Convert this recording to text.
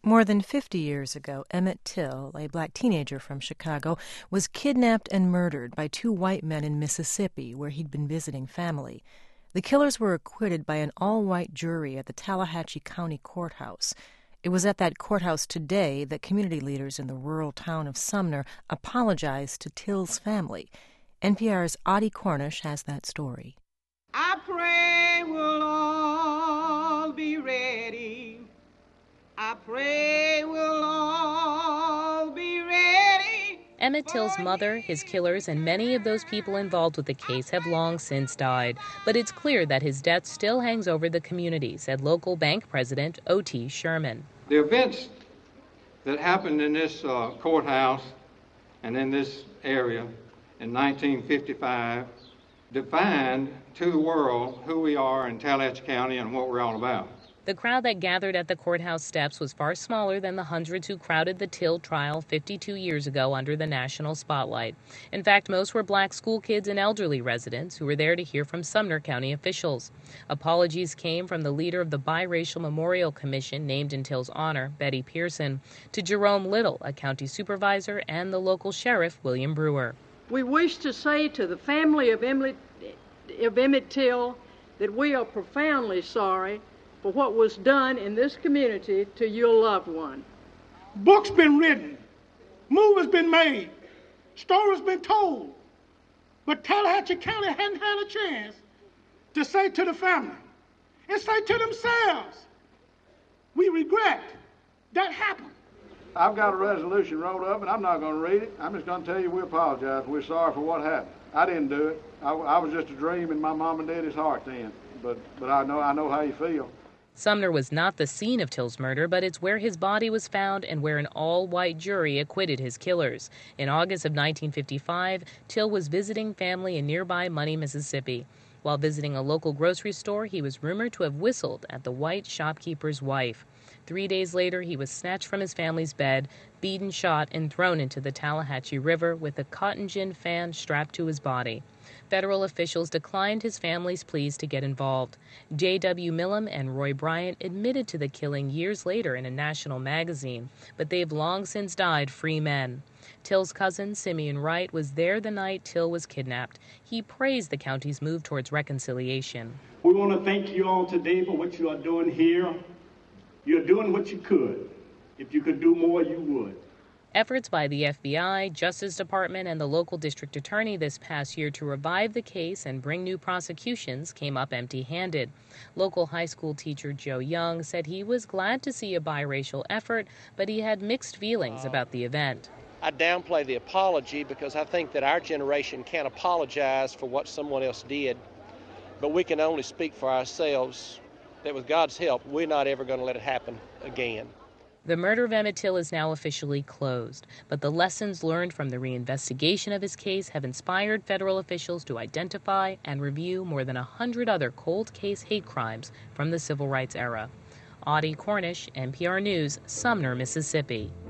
More than 50 years ago, Emmett Till, a black teenager from Chicago, was kidnapped and murdered by two white men in Mississippi, where he'd been visiting family. The killers were acquitted by an all-white jury at the Tallahatchie County Courthouse. It was at that courthouse today that community leaders in the rural town of Sumner apologized to Till's family. NPR's Audie Cornish has that story. I pray we'll all be ready. I pray we'll all be ready. Emmett Till's mother, his killers, and many of those people involved with the case have long since died. But it's clear that his death still hangs over the community, said local bank president O.T. Sherman. The events that happened in this courthouse and in this area in 1955 defined to the world who we are in Tallahatchie County and what we're all about. The crowd that gathered at the courthouse steps was far smaller than the hundreds who crowded the Till trial 52 years ago under the national spotlight. In fact, most were black school kids and elderly residents who were there to hear from Sumner County officials. Apologies came from the leader of the Biracial Memorial Commission, named in Till's honor, Betty Pearson, to Jerome Little, a county supervisor, and the local sheriff, William Brewer. We wish to say to the family of Emmett Till that we are profoundly sorry for what was done in this community to your loved one. Books been written, movies been made, stories been told, but Tallahatchie County hadn't had a chance to say to the family and say to themselves, we regret that happened. I've got a resolution wrote up, and I'm not going to read it. I'm just going to tell you we apologize. We're sorry for what happened. I didn't do it. I was just a dream in my mom and daddy's heart then. But I know how you feel. Sumner was not the scene of Till's murder, but it's where his body was found and where an all-white jury acquitted his killers. In August of 1955, Till was visiting family in nearby Money, Mississippi. While visiting a local grocery store, he was rumored to have whistled at the white shopkeeper's wife. 3 days later, he was snatched from his family's bed, beaten, shot, and thrown into the Tallahatchie River with a cotton gin fan strapped to his body. Federal officials declined his family's pleas to get involved. J.W. Millam and Roy Bryant admitted to the killing years later in a national magazine, but they've long since died free men. Till's cousin, Simeon Wright, was there the night Till was kidnapped. He praised the county's move towards reconciliation. We want to thank you all today for what you are doing here. You're doing what you could. If you could do more, you would. Efforts by the FBI, Justice Department, and the local district attorney this past year to revive the case and bring new prosecutions came up empty-handed. Local high school teacher Joe Young said he was glad to see a biracial effort, but he had mixed feelings about the event. I downplay the apology because I think that our generation can't apologize for what someone else did, but we can only speak for ourselves that with God's help, we're not ever going to let it happen again. The murder of Emmett Till is now officially closed, but the lessons learned from the reinvestigation of his case have inspired federal officials to identify and review more than 100 other cold case hate crimes from the civil rights era. Audie Cornish, NPR News, Sumner, Mississippi.